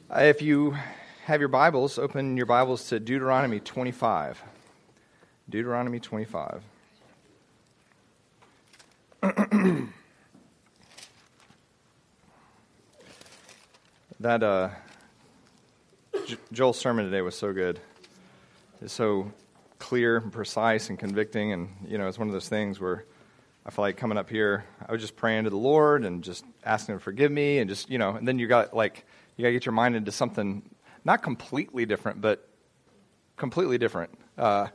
If you have your Bibles, open your Bibles to Deuteronomy 25. Deuteronomy 25. Joel's sermon today was so good. It's so clear and precise and convicting, and it's one of those things where I feel like coming up here, I was just praying to the Lord and just asking Him to forgive me, and just and then you got to get your mind into something not completely different, but completely different. So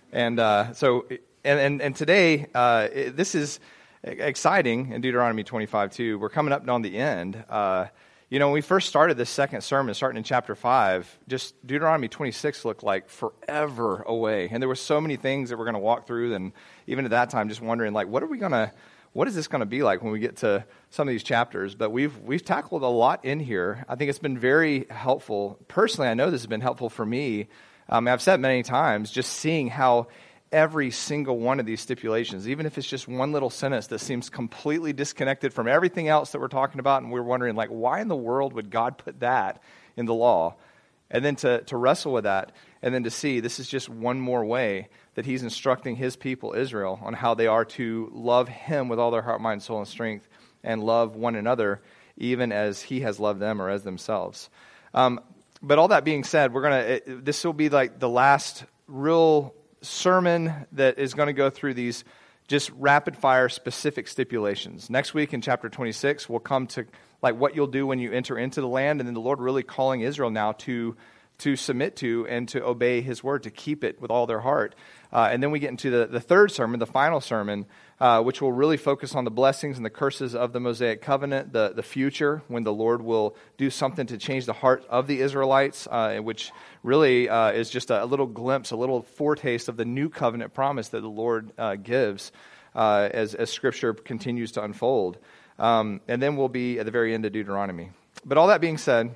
today, this is exciting in Deuteronomy 25 too. We're coming up on the end. When we first started this second sermon, starting in chapter 5, just Deuteronomy 26 looked like forever away. And there were so many things that we're going to walk through, and even at that time, just wondering, what is this going to be like when we get to some of these chapters? But we've tackled a lot in here. I think it's been very helpful. Personally, I know this has been helpful for me. I've said many times, just seeing how every single one of these stipulations, even if it's just one little sentence that seems completely disconnected from everything else that we're talking about, and we're wondering, why in the world would God put that in the law? And then to wrestle with that, and then to see this is just one more way that He's instructing His people, Israel, on how they are to love Him with all their heart, mind, soul, and strength, and love one another even as He has loved them or as themselves. But all that being said, this will be like the last real sermon that is going to go through these just rapid-fire specific stipulations. Next week in chapter 26, we'll come to what you'll do when you enter into the land, and then the Lord really calling Israel now to submit to and to obey His word, to keep it with all their heart. And then we get into the third sermon, the final sermon, which will really focus on the blessings and the curses of the Mosaic covenant, the future, when the Lord will do something to change the heart of the Israelites, which really is just a little glimpse, a little foretaste of the new covenant promise that the Lord gives as Scripture continues to unfold. And then we'll be at the very end of Deuteronomy. But all that being said,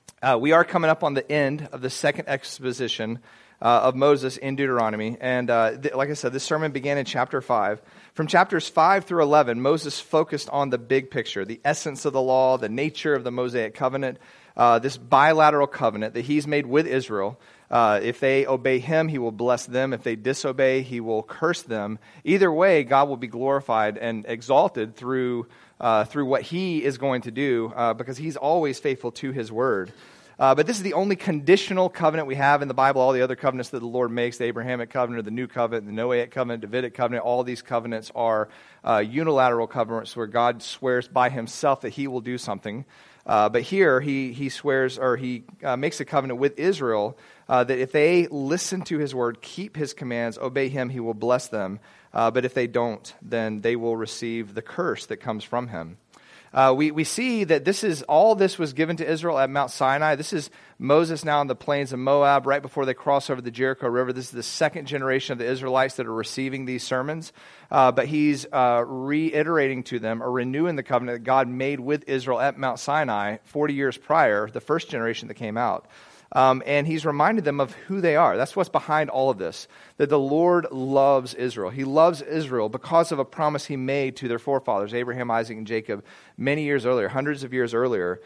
we are coming up on the end of the second exposition of Moses in Deuteronomy. And like I said, this sermon began in chapter 5. From chapters 5 through 11, Moses focused on the big picture, the essence of the law, the nature of the Mosaic covenant, this bilateral covenant that He's made with Israel. If they obey Him, He will bless them. If they disobey, He will curse them. Either way, God will be glorified and exalted through what He is going to do, because He's always faithful to His word. But this is the only conditional covenant we have in the Bible. All the other covenants that the Lord makes, the Abrahamic covenant, the New Covenant, the Noahic covenant, Davidic covenant, all these covenants are unilateral covenants where God swears by Himself that He will do something. But here He swears, or He makes a covenant with Israel that if they listen to His word, keep His commands, obey Him, He will bless them. But if they don't, then they will receive the curse that comes from Him. We see that all this was given to Israel at Mount Sinai. This is Moses now in the plains of Moab, right before they cross over the Jericho River. This is the second generation of the Israelites that are receiving these sermons. But he's reiterating to them, or renewing the covenant that God made with Israel at Mount Sinai 40 years prior, the first generation that came out. And He's reminded them of who they are. That's what's behind all of this, that the Lord loves Israel. He loves Israel because of a promise He made to their forefathers, Abraham, Isaac, and Jacob, many years earlier, hundreds of years earlier.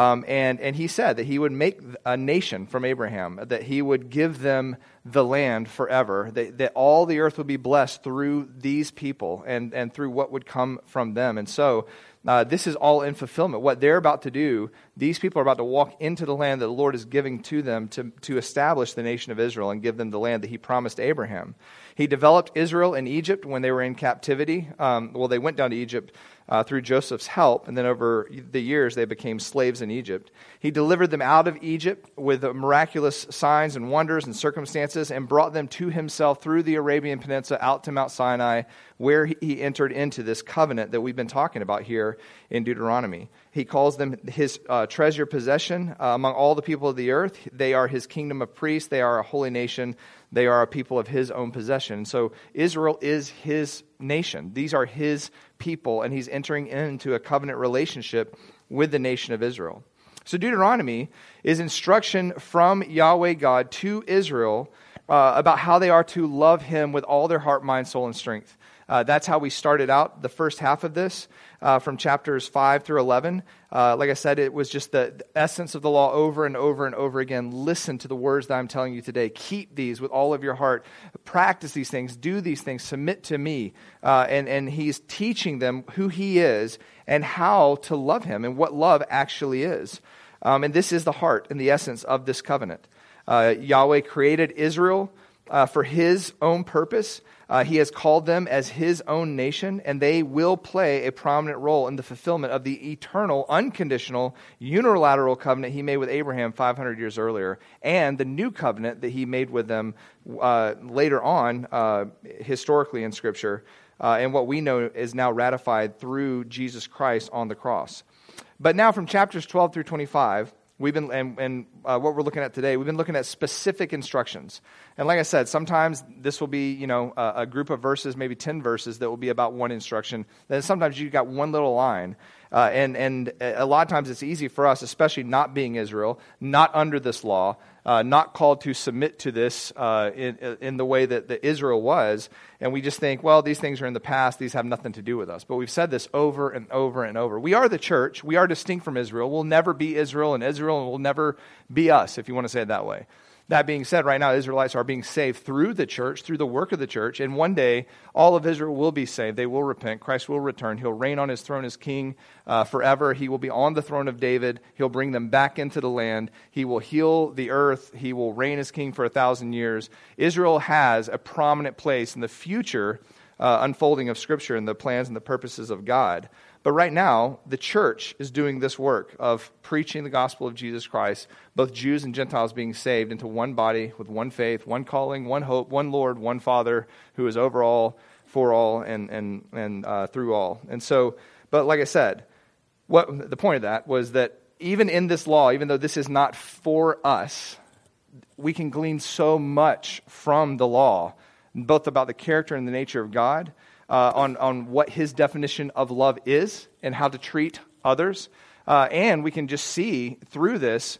And He said that He would make a nation from Abraham, that He would give them the land forever, that all the earth would be blessed through these people and through what would come from them. And so this is all in fulfillment. What they're about to do, these people are about to walk into the land that the Lord is giving to them to establish the nation of Israel and give them the land that He promised Abraham. He developed Israel in Egypt when they were in captivity. They went down to Egypt through Joseph's help, and then over the years they became slaves in Egypt. He delivered them out of Egypt with miraculous signs and wonders and circumstances, and brought them to Himself through the Arabian Peninsula out to Mount Sinai, where He entered into this covenant that we've been talking about here in Deuteronomy. He calls them His treasured possession among all the people of the earth. They are His kingdom of priests. They are a holy nation. They are a people of His own possession. So Israel is His nation. These are His people, and He's entering into a covenant relationship with the nation of Israel. So Deuteronomy is instruction from Yahweh God to Israel about how they are to love Him with all their heart, mind, soul, and strength. That's how we started out the first half of this, from chapters 5 through 11. Like I said, it was just the essence of the law over and over and over again. Listen to the words that I'm telling you today. Keep these with all of your heart. Practice these things. Do these things. Submit to me. And he's teaching them who he is and how to love him and what love actually is. And this is the heart and the essence of this covenant. Yahweh created Israel for his own purpose. He has called them as his own nation, and they will play a prominent role in the fulfillment of the eternal, unconditional, unilateral covenant he made with Abraham 500 years earlier, and the new covenant that he made with them later on, historically in Scripture, and what we know is now ratified through Jesus Christ on the cross. But now from chapters 12 through 25, we've been, and what we're looking at today, we've been looking at specific instructions. And like I said, sometimes this will be, a group of verses, maybe 10 verses that will be about one instruction. Then sometimes you've got one little line. And a lot of times it's easy for us, especially not being Israel, not under this law, not called to submit to this in the way that Israel was. And we just think, well, these things are in the past. These have nothing to do with us. But we've said this over and over and over. We are the church. We are distinct from Israel. We'll never be Israel, and Israel will never be us, if you want to say it that way. That being said, right now, Israelites are being saved through the church, through the work of the church, and one day, all of Israel will be saved. They will repent. Christ will return. He'll reign on his throne as king forever. He will be on the throne of David. He'll bring them back into the land. He will heal the earth. He will reign as king for 1,000 years. Israel has a prominent place in the future unfolding of Scripture and the plans and the purposes of God. But right now, the church is doing this work of preaching the gospel of Jesus Christ, both Jews and Gentiles being saved into one body with one faith, one calling, one hope, one Lord, one Father who is over all, for all, and through all. And so, but like I said, what the point of that was that even in this law, even though this is not for us, we can glean so much from the law, both about the character and the nature of God, on what his definition of love is and how to treat others. And we can just see through this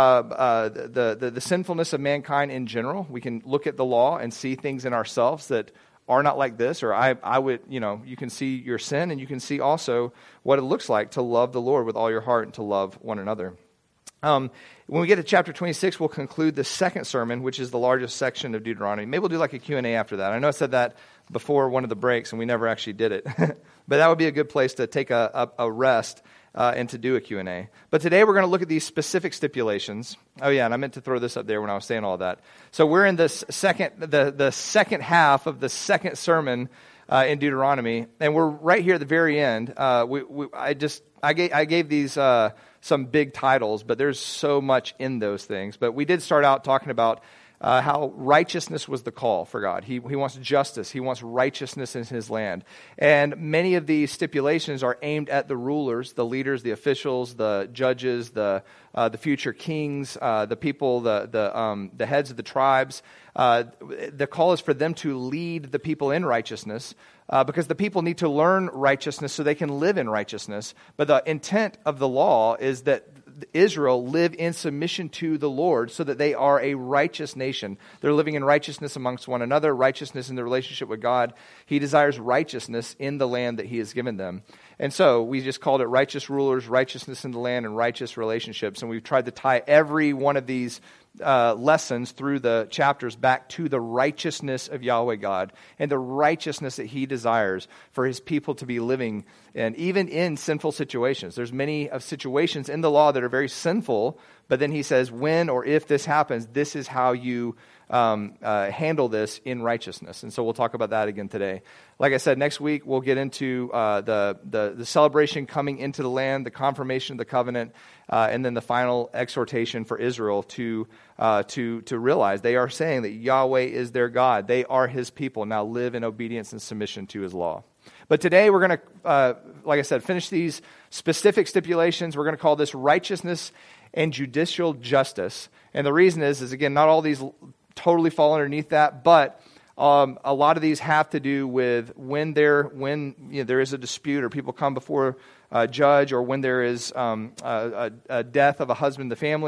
the sinfulness of mankind in general. We can look at the law and see things in ourselves that are not like this, or I would, you can see your sin, and you can see also what it looks like to love the Lord with all your heart and to love one another. When we get to chapter 26, we'll conclude the second sermon, which is the largest section of Deuteronomy. Maybe we'll do like a Q&A after that. I know I said that before one of the breaks, and we never actually did it. But that would be a good place to take a rest and to do a Q&A. But today we're going to look at these specific stipulations. Oh yeah, and I meant to throw this up there when I was saying all that. So we're in this the second half of the second sermon in Deuteronomy, and we're right here at the very end. I gave these some big titles, but there's so much in those things. But we did start out talking about how righteousness was the call for God. He wants justice. He wants righteousness in his land. And many of these stipulations are aimed at the rulers, the leaders, the officials, the judges, the future kings, the people, the heads of the tribes. The call is for them to lead the people in righteousness, because the people need to learn righteousness so they can live in righteousness. But the intent of the law is that Israel live in submission to the Lord so that they are a righteous nation. They're living in righteousness amongst one another, righteousness in their relationship with God. He desires righteousness in the land that he has given them. And so we just called it righteous rulers, righteousness in the land, and righteous relationships. And we've tried to tie every one of these lessons through the chapters back to the righteousness of Yahweh God and the righteousness that he desires for his people to be living, and even in sinful situations. There's many of situations in the law that are very sinful, but then he says, when or if this happens, this is how you handle this in righteousness. And so we'll talk about that again today. Like I said, next week we'll get into the celebration coming into the land, the confirmation of the covenant, and then the final exhortation for Israel to realize they are saying that Yahweh is their God. They are his people. Now live in obedience and submission to his law. But today we're going to, like I said, finish these specific stipulations. We're going to call this righteousness and judicial justice. And the reason is again, not all these totally fall underneath that, but a lot of these have to do with when there is a dispute or people come before a judge, or when there is a death of a husband in the family,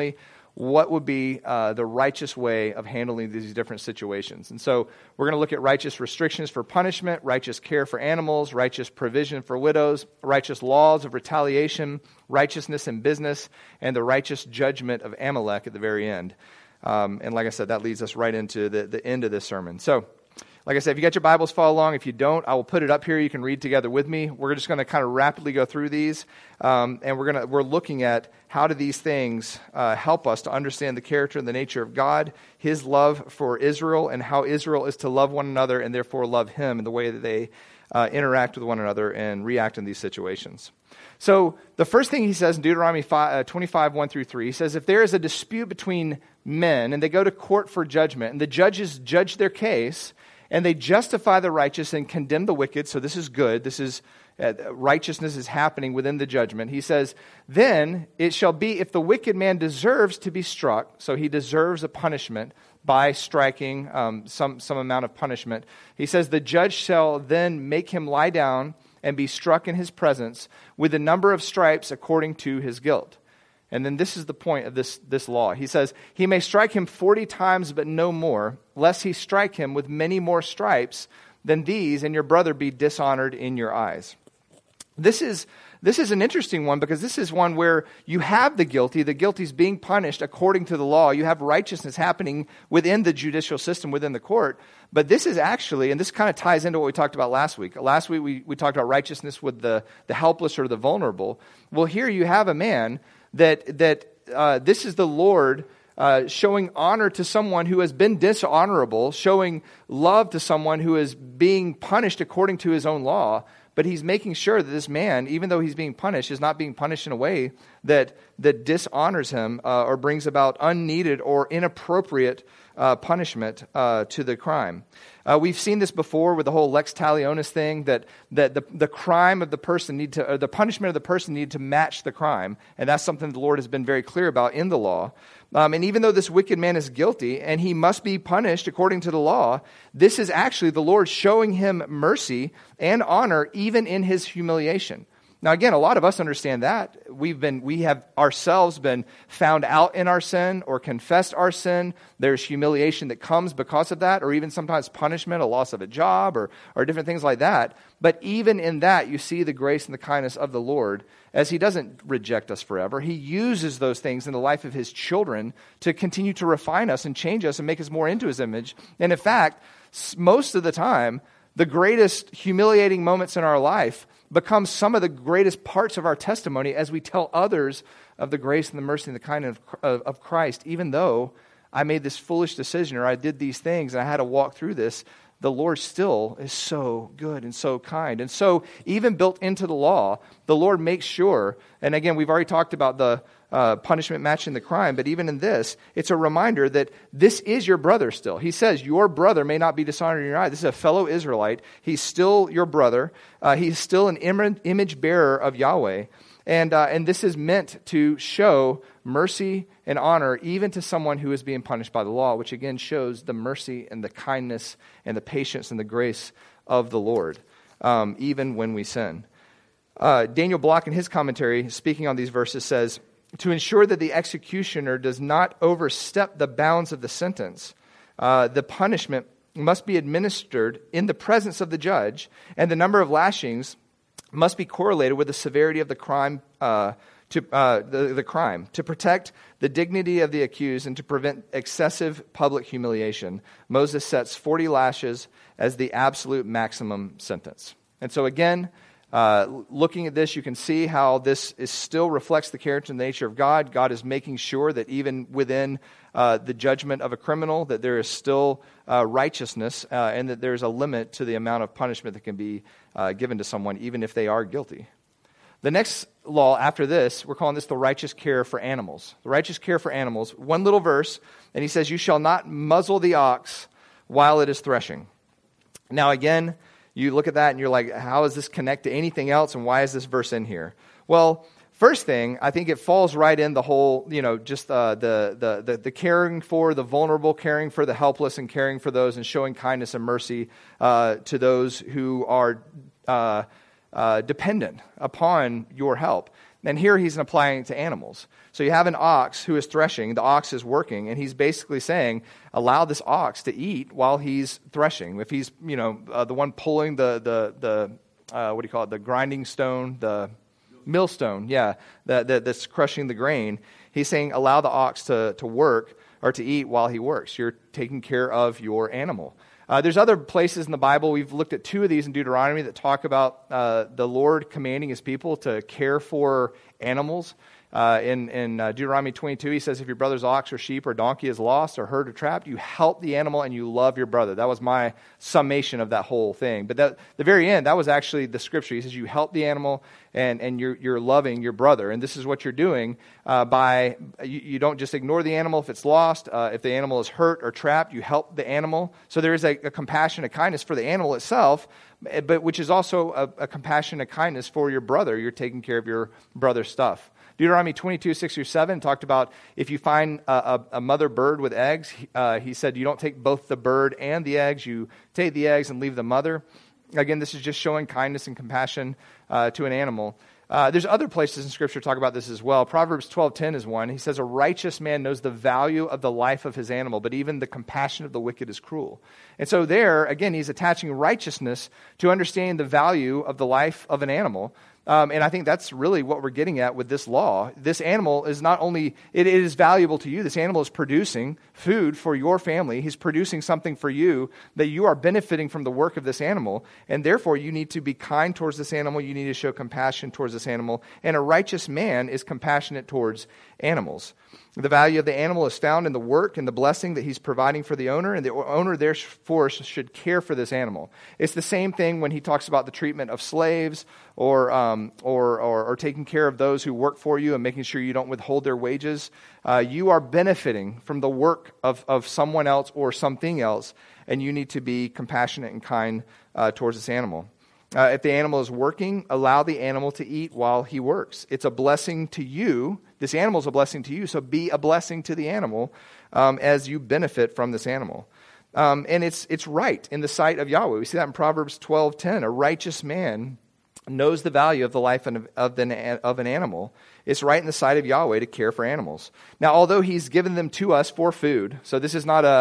what would be the righteous way of handling these different situations. And so we're going to look at righteous restrictions for punishment, righteous care for animals, righteous provision for widows, righteous laws of retaliation, righteousness in business, and the righteous judgment of Amalek at the very end. And like I said, that leads us right into the end of this sermon. So, like I said, if you got your Bibles, follow along. If you don't, I will put it up here. You can read together with me. We're just going to kind of rapidly go through these, and we're looking at how do these things help us to understand the character and the nature of God, His love for Israel, and how Israel is to love one another and therefore love Him in the way that they interact with one another and react in these situations. So the first thing he says in Deuteronomy 25, 1 through 3, he says, if there is a dispute between men and they go to court for judgment, and the judges judge their case, and they justify the righteous and condemn the wicked, so this is good, this is righteousness is happening within the judgment. He says, then it shall be if the wicked man deserves to be struck, so he deserves a punishment by striking some amount of punishment. He says, the judge shall then make him lie down and be struck in his presence with the number of stripes according to his guilt. And then this is the point of this law. He says, he may strike him 40 times, but no more, lest he strike him with many more stripes than these, and your brother be dishonored in your eyes. This is an interesting one, because this is one where you have the guilty is being punished according to the law. You have righteousness happening within the judicial system, within the court. But this is actually, and this kind of ties into what we talked about last week. Last week we talked about righteousness with the helpless or the vulnerable. Well, here you have a man that this is the Lord showing honor to someone who has been dishonorable, showing love to someone who is being punished according to his own law. But he's making sure that this man, even though he's being punished, is not being punished in a way that dishonors him or brings about unneeded or inappropriate punishment to the crime. We've seen this before with the whole lex talionis thing, that the crime of the person the punishment of the person need to match the crime, and that's something the Lord has been very clear about in the law. And even though this wicked man is guilty and he must be punished according to the law, this is actually the Lord showing him mercy and honor even in his humiliation. Now, again, a lot of us understand that. We have ourselves been found out in our sin or confessed our sin. There's humiliation that comes because of that, or even sometimes punishment, a loss of a job, or different things like that. But even in that, you see the grace and the kindness of the Lord, as He doesn't reject us forever. He uses those things in the life of His children to continue to refine us and change us and make us more into His image. And in fact, most of the time, the greatest humiliating moments in our life become some of the greatest parts of our testimony as we tell others of the grace and the mercy and the kindness of Christ. Even though I made this foolish decision, or I did these things and I had to walk through this, the Lord still is so good and so kind. And so even built into the law, the Lord makes sure, and again, we've already talked about the punishment matching the crime, but even in this, it's a reminder that this is your brother still. He says, your brother may not be dishonored in your eye. This is a fellow Israelite. He's still your brother. He's still an image bearer of Yahweh. And this is meant to show mercy and honor even to someone who is being punished by the law, which again shows the mercy and the kindness and the patience and the grace of the Lord, even when we sin. Daniel Block, in his commentary, speaking on these verses, says, to ensure that the executioner does not overstep the bounds of the sentence, the punishment must be administered in the presence of the judge, and the number of lashings must be correlated with the severity of the crime, the crime, to protect the dignity of the accused and to prevent excessive public humiliation. Moses sets 40 lashes as the absolute maximum sentence. And so again, looking at this, you can see how this still reflects the character and the nature of God. God is making sure that even within the judgment of a criminal, that there is still righteousness and that there's a limit to the amount of punishment that can be given to someone, even if they are guilty. The next law after this, we're calling this the righteous care for animals. The righteous care for animals, one little verse, and he says, you shall not muzzle the ox while it is threshing. Now again, you look at that and you're like, how does this connect to anything else, and why is this verse in here? Well, first thing, I think it falls right in the whole, just the caring for the vulnerable, caring for the helpless, and caring for those, and showing kindness and mercy to those who are dependent upon your help. And here he's applying it to animals. So you have an ox who is threshing, the ox is working, and he's basically saying, allow this ox to eat while he's threshing. If he's, the one pulling the what do you call it, the grinding stone, the millstone, that's crushing the grain, he's saying, allow the ox to work or to eat while he works. You're taking care of your animal. There's other places in the Bible, we've looked at 2 of these in Deuteronomy that talk about the Lord commanding his people to care for animals. In Deuteronomy 22, he says, if your brother's ox or sheep or donkey is lost or hurt or trapped, you help the animal and you love your brother. That was my summation of that whole thing. But the very end, that was actually the scripture. He says you help the animal and you're loving your brother. And this is what you're doing by, you don't just ignore the animal if it's lost. If the animal is hurt or trapped, you help the animal. So there is a compassion, a kindness for the animal itself, but which is also a compassion, a kindness for your brother. You're taking care of your brother's stuff. Deuteronomy 22, 6 through 7 talked about if you find a mother bird with eggs, he said you don't take both the bird and the eggs, you take the eggs and leave the mother. Again, this is just showing kindness and compassion to an animal. There's other places in Scripture talk about this as well. Proverbs 12:10 is one. He says, a righteous man knows the value of the life of his animal, but even the compassion of the wicked is cruel. And so there, again, he's attaching righteousness to understanding the value of the life of an animal. And I think that's really what we're getting at with this law. This animal is not only, it is valuable to you. This animal is producing food for your family. He's producing something for you that you are benefiting from the work of this animal. And therefore, you need to be kind towards this animal. You need to show compassion towards this animal. And a righteous man is compassionate towards animals. The value of the animal is found in the work and the blessing that he's providing for the owner, and the owner therefore should care for this animal. It's the same thing when he talks about the treatment of slaves or taking care of those who work for you and making sure you don't withhold their wages. You are benefiting from the work of someone else or something else, and you need to be compassionate and kind towards this animal. If the animal is working, allow the animal to eat while he works. It's a blessing to you. This animal is a blessing to you, so be a blessing to the animal as you benefit from this animal. And it's right in the sight of Yahweh. We see that in Proverbs 12:10. A righteous man knows the value of the life of an animal. It's right in the sight of Yahweh to care for animals. Now, although he's given them to us for food, so this is not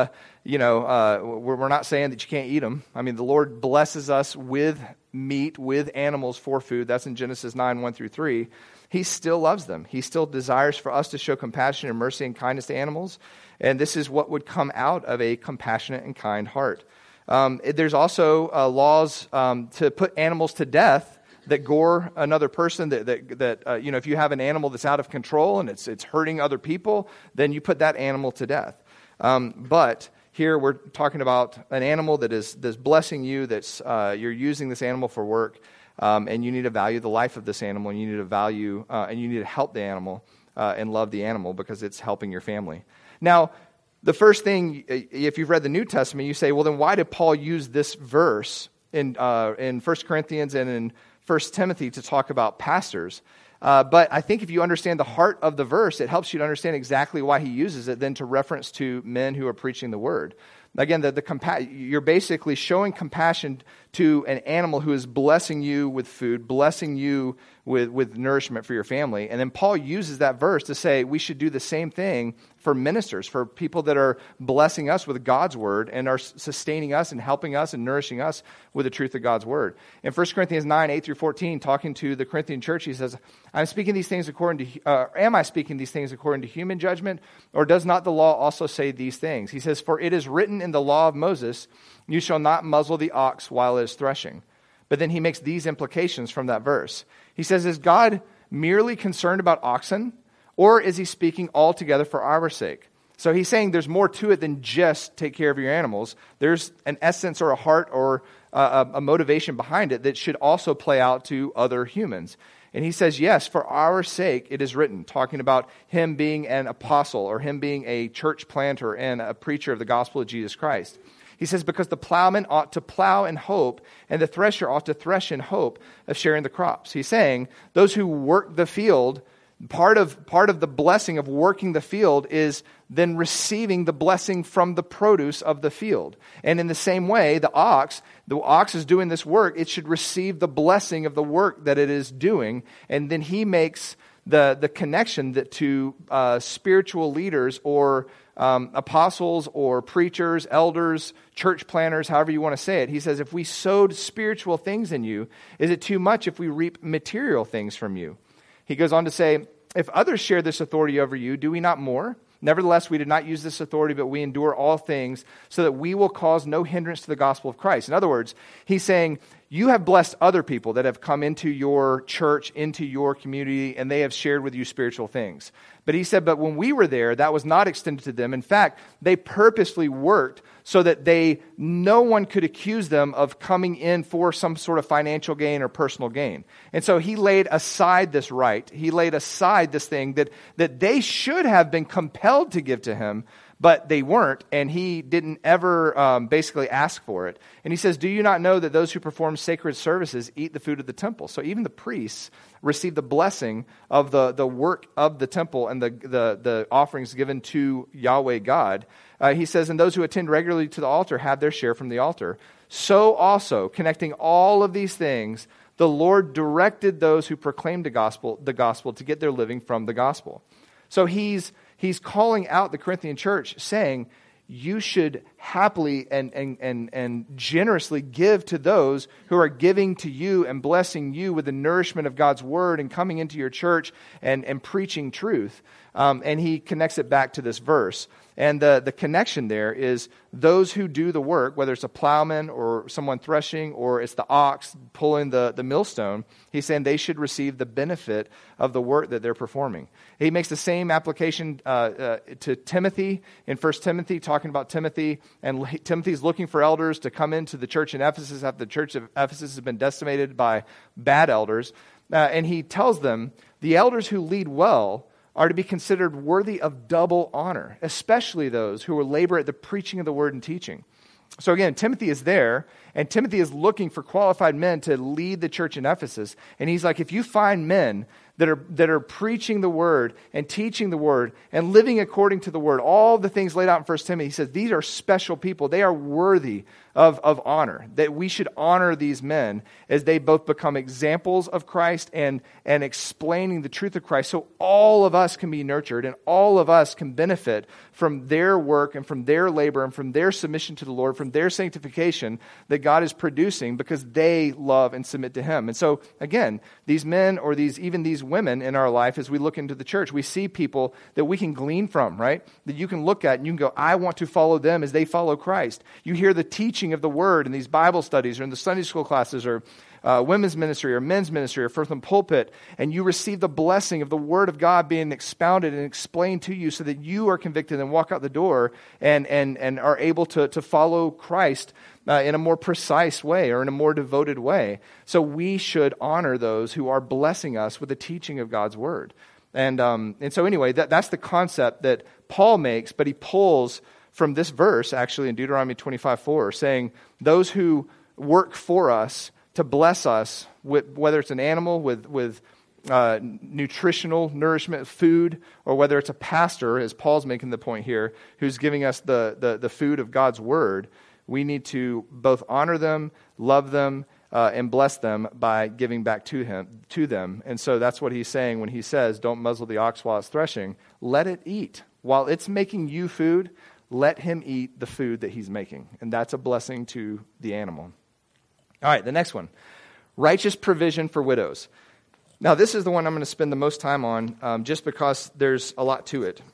we're not saying that you can't eat them. I mean, the Lord blesses us with meat, with animals for food. That's in Genesis 9, 1 through 3. He still loves them. He still desires for us to show compassion and mercy and kindness to animals. And this is what would come out of a compassionate and kind heart. There's also laws to put animals to death that gore another person, that if you have an animal that's out of control and it's hurting other people, then you put that animal to death. But here we're talking about an animal that's blessing you, that's you're using this animal for work, and you need to value the life of this animal, and you need to value and you need to help the animal and love the animal because it's helping your family. Now, the first thing, if you've read the New Testament, you say, well, then why did Paul use this verse in 1 Corinthians and in 1 Timothy to talk about pastors? But I think if you understand the heart of the verse, it helps you to understand exactly why he uses it then to reference to men who are preaching the word. Again, you're basically showing compassion to an animal who is blessing you with food, blessing you with nourishment for your family. And then Paul uses that verse to say we should do the same thing for ministers, for people that are blessing us with God's word and are sustaining us and helping us and nourishing us with the truth of God's word. In 1 Corinthians 9, 8 through 14, talking to the Corinthian church, he says, am I speaking these things according to human judgment, or does not the law also say these things? He says, for it is written in the law of Moses, you shall not muzzle the ox while it is threshing. But then he makes these implications from that verse. He says, is God merely concerned about oxen, or is he speaking altogether for our sake? So he's saying there's more to it than just take care of your animals. There's an essence or a heart or a motivation behind it that should also play out to other humans. And he says, yes, for our sake it is written, talking about him being an apostle or him being a church planter and a preacher of the gospel of Jesus Christ. He says, because the plowman ought to plow in hope, and the thresher ought to thresh in hope of sharing the crops. He's saying those who work the field, part of the blessing of working the field is then receiving the blessing from the produce of the field. And in the same way, the ox is doing this work, it should receive the blessing of the work that it is doing, and then he makes the connection that to spiritual leaders or apostles or preachers, elders, church planners, however you want to say it. He says, if we sowed spiritual things in you, is it too much if we reap material things from you? He goes on to say, if others share this authority over you, do we not more? Nevertheless, we did not use this authority, but we endure all things so that we will cause no hindrance to the gospel of Christ. In other words, he's saying, you have blessed other people that have come into your church, into your community, and they have shared with you spiritual things. But he said, but when we were there, that was not extended to them. In fact, they purposely worked so that no one could accuse them of coming in for some sort of financial gain or personal gain. And so he laid aside this right. He laid aside this thing that they should have been compelled to give to him, but they weren't, and he didn't ever basically ask for it. And he says, do you not know that those who perform sacred services eat the food of the temple? So even the priests receive the blessing of the work of the temple and the offerings given to Yahweh God. He says, and those who attend regularly to the altar have their share from the altar. So also, connecting all of these things, the Lord directed those who proclaimed the gospel to get their living from the gospel. So he's calling out the Corinthian church, saying, you should happily and generously give to those who are giving to you and blessing you with the nourishment of God's word and coming into your church and preaching truth. And he connects it back to this verse. And the connection there is those who do the work, whether it's a plowman or someone threshing or it's the ox pulling the millstone, he's saying they should receive the benefit of the work that they're performing. He makes the same application to Timothy in 1 Timothy, talking about Timothy. And Timothy's looking for elders to come into the church in Ephesus after the church of Ephesus has been decimated by bad elders. And he tells them, the elders who lead well are to be considered worthy of double honor, especially those who will labor at the preaching of the word and teaching. So again, Timothy is there, and Timothy is looking for qualified men to lead the church in Ephesus. And he's like, if you find men that are preaching the word and teaching the word and living according to the word, all the things laid out in 1 Timothy, he says, these are special people. They are worthy of honor, that we should honor these men as they both become examples of Christ and explaining the truth of Christ, so all of us can be nurtured and all of us can benefit from their work and from their labor and from their submission to the Lord, from their sanctification that God is producing because they love and submit to Him. And so, again, these men or even these women in our life, as we look into the church, we see people that we can glean from, right? That you can look at and you can go, I want to follow them as they follow Christ. You hear the teaching of the word in these Bible studies or in the Sunday school classes or women's ministry or men's ministry or from the pulpit, and you receive the blessing of the word of God being expounded and explained to you so that you are convicted and walk out the door and are able to follow Christ in a more precise way or in a more devoted way. So we should honor those who are blessing us with the teaching of God's word. And so anyway, that's the concept that Paul makes, but he pulls from this verse actually in Deuteronomy 25:4, saying those who work for us to bless us, with, whether it's an animal with nutritional nourishment, food, or whether it's a pastor, as Paul's making the point here, who's giving us the food of God's word, we need to both honor them, love them, and bless them by giving back to them. And so that's what he's saying when he says, don't muzzle the ox while it's threshing. Let it eat. While it's making you food, let him eat the food that he's making. And that's a blessing to the animal. All right, the next one. Righteous provision for widows. Now, this is the one I'm going to spend the most time on just because there's a lot to it.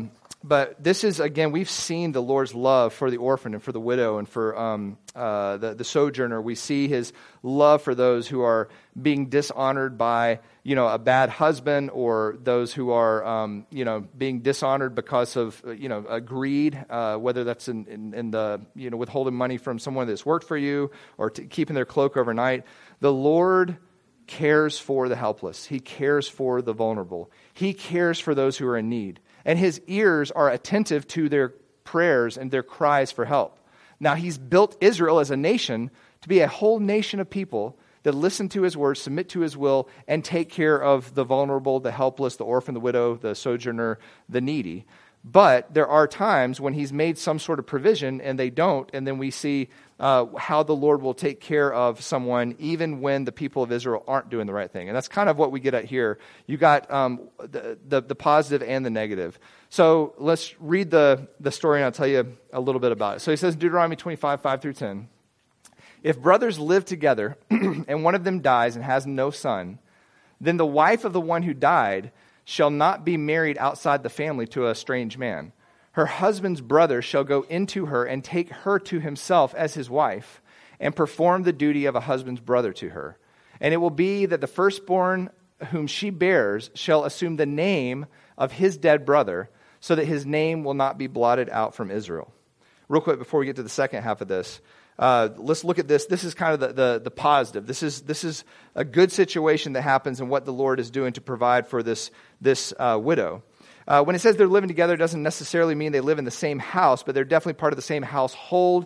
But this is, again, we've seen the Lord's love for the orphan and for the widow and for the sojourner. We see his love for those who are being dishonored by, a bad husband, or those who are, being dishonored because of, greed, whether that's in the, withholding money from someone that's worked for you or keeping their cloak overnight. The Lord cares for the helpless. He cares for the vulnerable. He cares for those who are in need. And his ears are attentive to their prayers and their cries for help. Now, he's built Israel as a nation to be a whole nation of people that listen to his word, submit to his will, and take care of the vulnerable, the helpless, the orphan, the widow, the sojourner, the needy. But there are times when he's made some sort of provision and they don't, and then we see how the Lord will take care of someone even when the people of Israel aren't doing the right thing. And that's kind of what we get at here. You got the positive and the negative. So let's read the story and I'll tell you a little bit about it. So he says in Deuteronomy 25, 5 through 10, if brothers live together and one of them dies and has no son, then the wife of the one who died shall not be married outside the family to a strange man. Her husband's brother shall go into her and take her to himself as his wife and perform the duty of a husband's brother to her. And it will be that the firstborn whom she bears shall assume the name of his dead brother, so that his name will not be blotted out from Israel. Real quick, before we get to the second half of this, let's look at this. This is kind of the positive. This is a good situation that happens and what the Lord is doing to provide for this widow. When it says they're living together, it doesn't necessarily mean they live in the same house, but they're definitely part of the same household.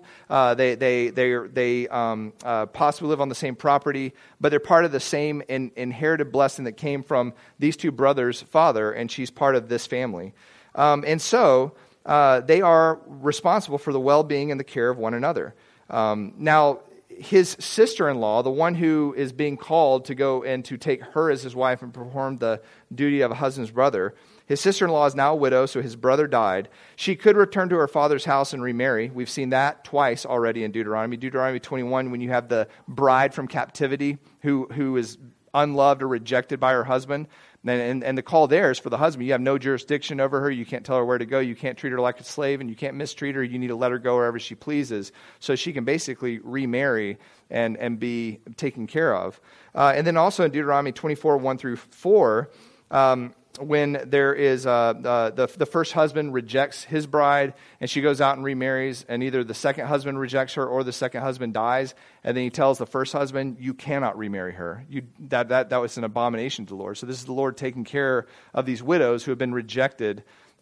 They possibly live on the same property, but they're part of the same inherited blessing that came from these two brothers' father, and she's part of this family. And so they are responsible for the well-being and the care of one another. Now, his sister-in-law, the one who is being called to go and to take her as his wife and perform the duty of a husband's brother, his sister-in-law is now a widow, so his brother died. She could return to her father's house and remarry. We've seen that twice already in Deuteronomy. Deuteronomy 21, when you have the bride from captivity who is unloved or rejected by her husband. And the call there is for the husband. You have no jurisdiction over her. You can't tell her where to go. You can't treat her like a slave, and you can't mistreat her. You need to let her go wherever she pleases so she can basically remarry and be taken care of. And then also in Deuteronomy 24, 1 through 4, when there is the first husband rejects his bride and she goes out and remarries, and either the second husband rejects her or the second husband dies, and then he tells the first husband, you cannot remarry her. That was an abomination to the Lord. So this is the Lord taking care of these widows who have been rejected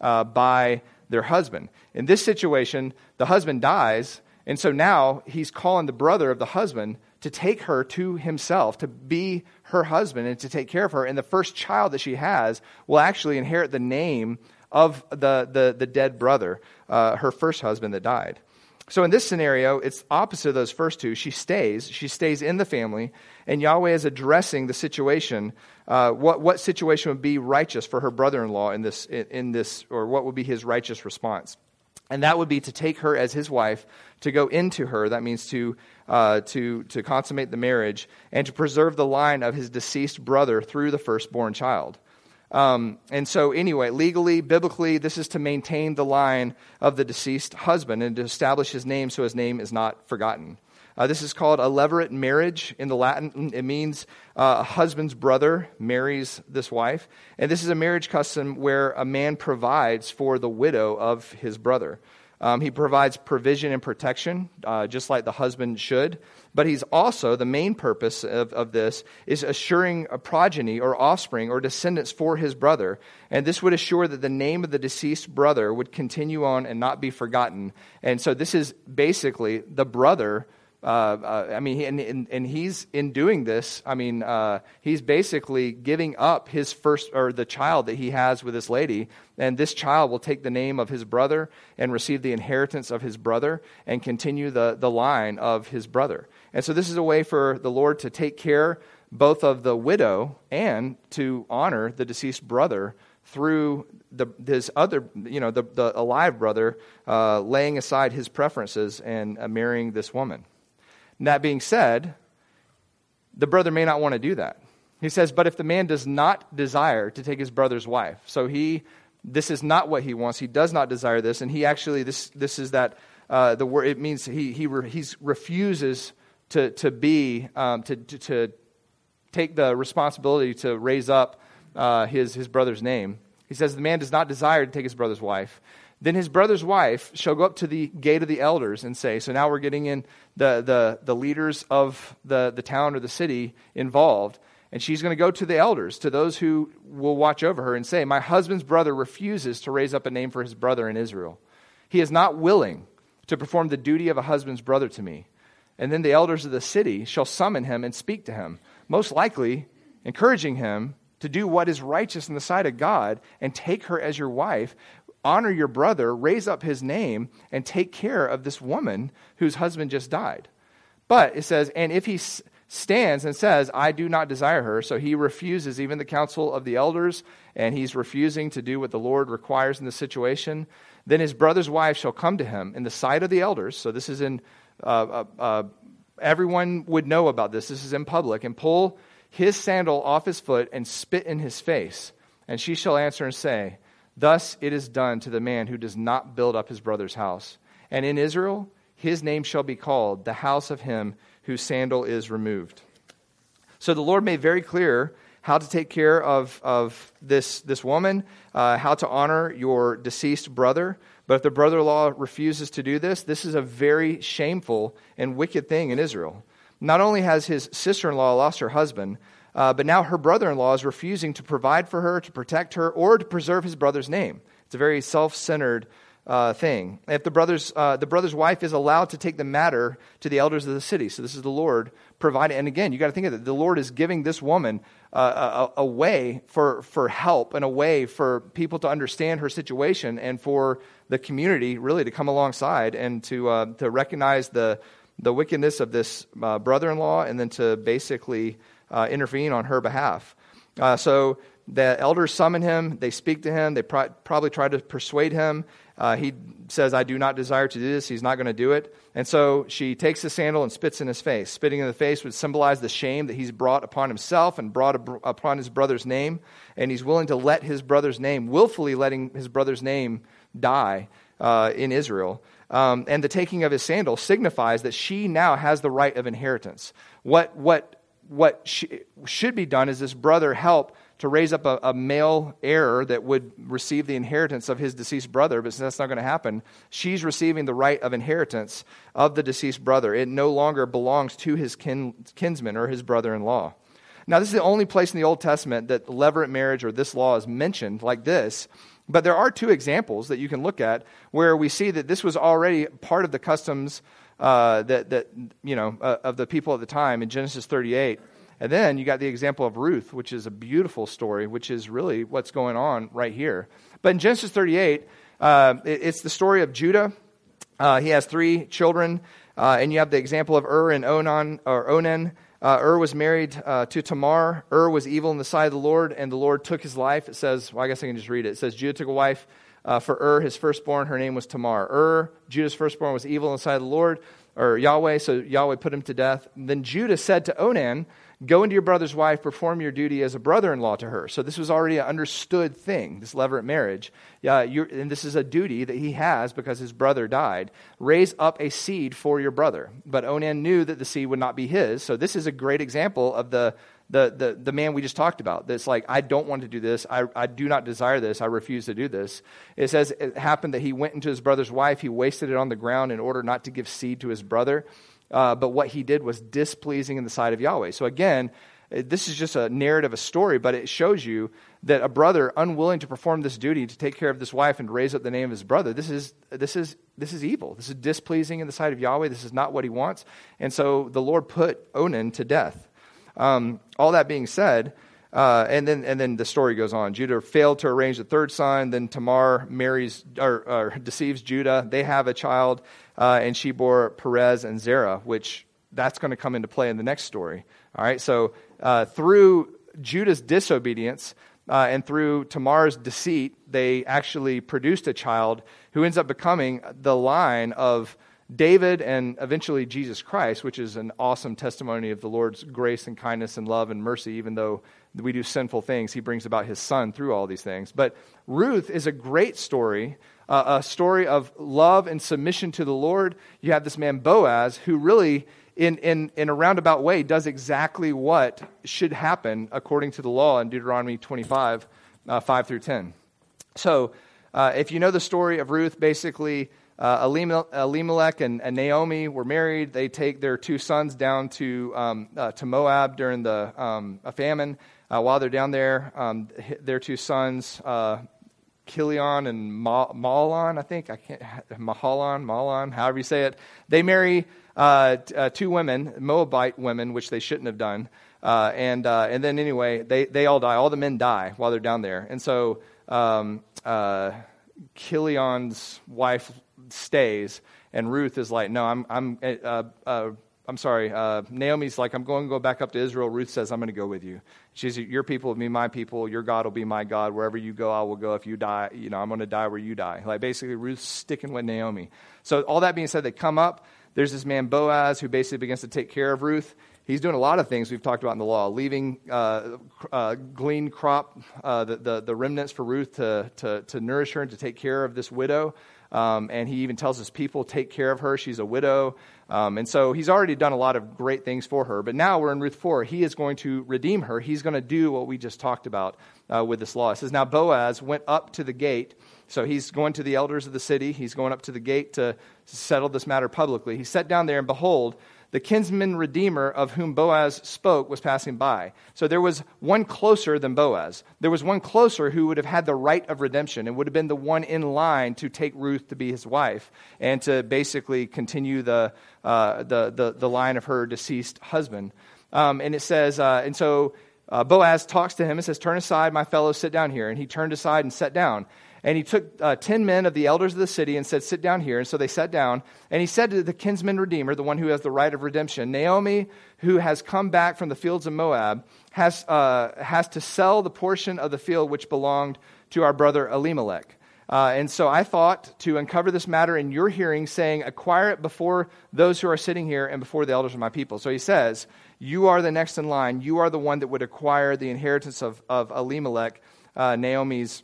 by their husband. In this situation, the husband dies, and so now he's calling the brother of the husband to take her to himself, to be her husband and to take care of her. And the first child that she has will actually inherit the name of the dead brother, her first husband that died. So in this scenario, it's opposite of those first two. She stays in the family, and Yahweh is addressing the situation. What situation would be righteous for her brother-in-law in this, or what would be his righteous response? And that would be to take her as his wife, to go into her. That means to consummate the marriage, and to preserve the line of his deceased brother through the firstborn child. And so anyway, legally, biblically, this is to maintain the line of the deceased husband and to establish his name so his name is not forgotten. This is called a levirate marriage in the Latin. It means a husband's brother marries this wife. And this is a marriage custom where a man provides for the widow of his brother. He provides provision and protection, just like the husband should. But he's also, the main purpose of this is assuring a progeny or offspring or descendants for his brother. And this would assure that the name of the deceased brother would continue on and not be forgotten. And so this is basically the brother. And he's in doing this. He's basically giving up his first, or the child that he has with this lady, and this child will take the name of his brother and receive the inheritance of his brother and continue the line of his brother. And so this is a way for the Lord to take care both of the widow and to honor the deceased brother through his other, the alive brother, laying aside his preferences and marrying this woman. And that being said, the brother may not want to do that. He says, but if the man does not desire to take his brother's wife, so this is not what he wants. He does not desire this, and he actually, this is that the word. It means he refuses to take the responsibility to raise up his brother's name. He says the man does not desire to take his brother's wife. Then his brother's wife shall go up to the gate of the elders and say, so now we're getting in the leaders of the town or the city involved. And she's going to go to the elders, to those who will watch over her, and say, my husband's brother refuses to raise up a name for his brother in Israel. He is not willing to perform the duty of a husband's brother to me. And then the elders of the city shall summon him and speak to him, most likely encouraging him to do what is righteous in the sight of God and take her as your wife, honor your brother, raise up his name, and take care of this woman whose husband just died. But it says, and if he stands and says, I do not desire her, so he refuses even the counsel of the elders, and he's refusing to do what the Lord requires in the situation, then his brother's wife shall come to him in the sight of the elders. So this is in, everyone would know about this. This is in public, and pull his sandal off his foot and spit in his face. And she shall answer and say, thus it is done to the man who does not build up his brother's house. And in Israel, his name shall be called the house of him whose sandal is removed. So the Lord made very clear how to take care of this woman, how to honor your deceased brother. But if the brother-in-law refuses to do this, this is a very shameful and wicked thing in Israel. Not only has his sister-in-law lost her husband, but now her brother-in-law is refusing to provide for her, to protect her, or to preserve his brother's name. It's a very self-centered thing. If the brother's wife is allowed to take the matter to the elders of the city. So this is the Lord providing. And again, you got to think of it. The Lord is giving this woman a way for help and a way for people to understand her situation and for the community really to come alongside and to recognize the wickedness of this brother-in-law and then to basically intervene on her behalf. So the elders summon him. They speak to him. They probably try to persuade him. He says, I do not desire to do this. He's not going to do it. And so she takes the sandal and spits in his face. Spitting in the face would symbolize the shame that he's brought upon himself and brought upon his brother's name. And he's willing to let his brother's name, willfully letting his brother's name die in Israel. And the taking of his sandal signifies that she now has the right of inheritance. What should be done is this brother help to raise up a male heir that would receive the inheritance of his deceased brother, but since that's not going to happen, she's receiving the right of inheritance of the deceased brother. It no longer belongs to his kinsman or his brother-in-law. Now, this is the only place in the Old Testament that levirate marriage or this law is mentioned like this, but there are two examples that you can look at where we see that this was already part of the customs of the people at the time in Genesis 38. And then you got the example of Ruth, which is a beautiful story, which is really what's going on right here. But in Genesis 38, it's the story of Judah. He has 3 children, and you have the example of and Onan. Was married to Tamar. Was evil in the sight of the Lord, and the Lord took his life. It says, well, I guess I can just read it. It says, Judah took a wife for his firstborn. Her name was Tamar. Judah's firstborn, was evil in the sight of the Lord, or Yahweh, so Yahweh put him to death. And then Judah said to Onan, go into your brother's wife, perform your duty as a brother-in-law to her. So this was already an understood thing, this levirate marriage. And this is a duty that he has because his brother died. Raise up a seed for your brother. But Onan knew that the seed would not be his. So this is a great example of the man we just talked about. That's like, I don't want to do this. I do not desire this. I refuse to do this. It says it happened that he went into his brother's wife. He wasted it on the ground in order not to give seed to his brother. But what he did was displeasing in the sight of Yahweh. So again, this is just a narrative, a story, but it shows you that a brother unwilling to perform this duty to take care of this wife and raise up the name of his brother, this is evil. This is displeasing in the sight of Yahweh. This is not what he wants. And so the Lord put Onan to death. All that being said, and then the story goes on. Judah failed to arrange the third son. Then Tamar marries or deceives Judah. They have a child, and she bore Perez and Zerah, which that's going to come into play in the next story. All right, so through Judah's disobedience and through Tamar's deceit, they actually produced a child who ends up becoming the line of David and eventually Jesus Christ, which is an awesome testimony of the Lord's grace and kindness and love and mercy. Even though we do sinful things, he brings about his son through all these things. But Ruth is a great story, a story of love and submission to the Lord. You have this man Boaz who really, in a roundabout way, does exactly what should happen according to the law in Deuteronomy 25, 5 through 10. So if you know the story of Ruth, basically Elimelech and Naomi were married. They take their 2 sons down to Moab during the a famine. While they're down there, their 2 sons, Kilion and Mahlon, I think. Mahlon, however you say it. They marry 2 women, Moabite women, which they shouldn't have done. And then anyway, they all die. All the men die while they're down there. And so Chilion's wife stays, and Ruth is like, no, I'm sorry. Naomi's like, I'm going to go back up to Israel. Ruth says, I'm going to go with you. She's, your people will be my people. Your God will be my God. Wherever you go, I will go. If you die, I'm going to die where you die. Like basically, Ruth's sticking with Naomi. So all that being said, they come up. There's this man Boaz who basically begins to take care of Ruth. He's doing a lot of things we've talked about in the law, leaving glean crop, the remnants for Ruth to nourish her and to take care of this widow. And he even tells his people, take care of her. She's a widow. And so he's already done a lot of great things for her. But now we're in Ruth 4. He is going to redeem her. He's going to do what we just talked about with this law. It says, now Boaz went up to the gate. So he's going to the elders of the city. He's going up to the gate to settle this matter publicly. He sat down there, and behold, the kinsman redeemer of whom Boaz spoke was passing by. So there was one closer than Boaz. There was one closer who would have had the right of redemption and would have been the one in line to take Ruth to be his wife and to basically continue the line of her deceased husband. And it says, Boaz talks to him and says, turn aside, my fellow, sit down here. And he turned aside and sat down. And he took 10 men of the elders of the city and said, sit down here. And so they sat down. And he said to the kinsman redeemer, the one who has the right of redemption, Naomi, who has come back from the fields of Moab, has to sell the portion of the field which belonged to our brother Elimelech. And so I thought to uncover this matter in your hearing, saying, acquire it before those who are sitting here and before the elders of my people. So he says, you are the next in line. You are the one that would acquire the inheritance of Elimelech, Naomi's